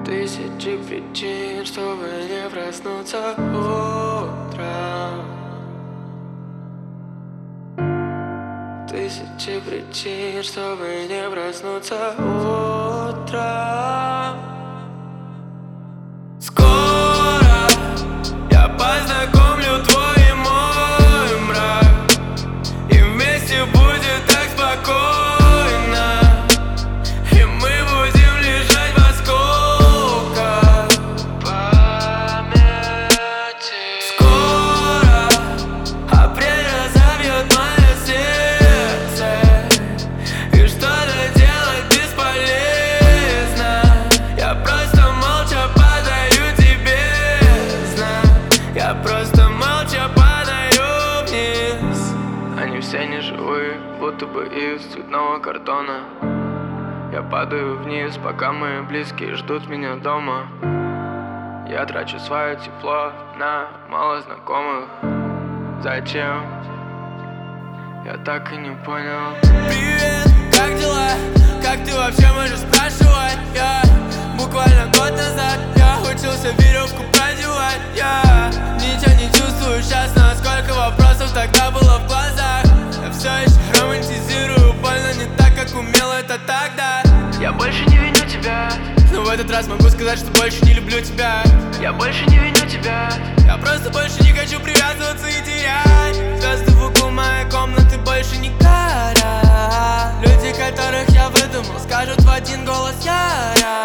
Тысячи причин, чтобы не проснуться утром. Тысячи причин, чтобы не проснуться утром. Скоро я познакомлю твой и мой мрак, и вместе будет так спокойно, и мы будем лежать в осколках памяти. Скоро апрель разобьет мое сердце, и что-то делать бесполезно. Я просто молча подаю тебе знак, я просто молча подаю вниз. Они все неживые, будто бы из цветного картона. Я падаю вниз, пока мои близкие ждут меня дома. Я трачу свое тепло на малознакомых. Зачем? Я так и не понял. Привет, как дела? Как ты вообще можешь спрашивать? Я буквально год назад я учился веревку продевать. Я ничего не чувствую сейчас, но сколько вопросов тогда было в глазах. Я все еще романтизирую, больно не так, как умел это тогда. Я больше не виню тебя, но в этот раз могу сказать, что больше не люблю тебя. Я больше не виню тебя, я просто больше не хочу привязываться и терять. Звезды в углу моей комнаты больше не горят. Люди, которых я выдумал, скажут в один голос я.